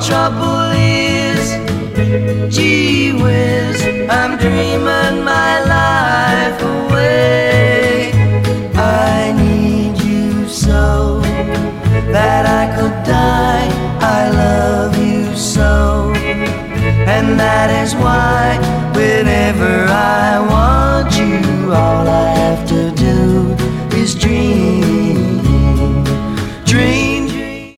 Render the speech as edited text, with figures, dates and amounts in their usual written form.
trouble is, gee whiz, I'm dreaming my life away. I need you so that I could die. I love you so, and that is why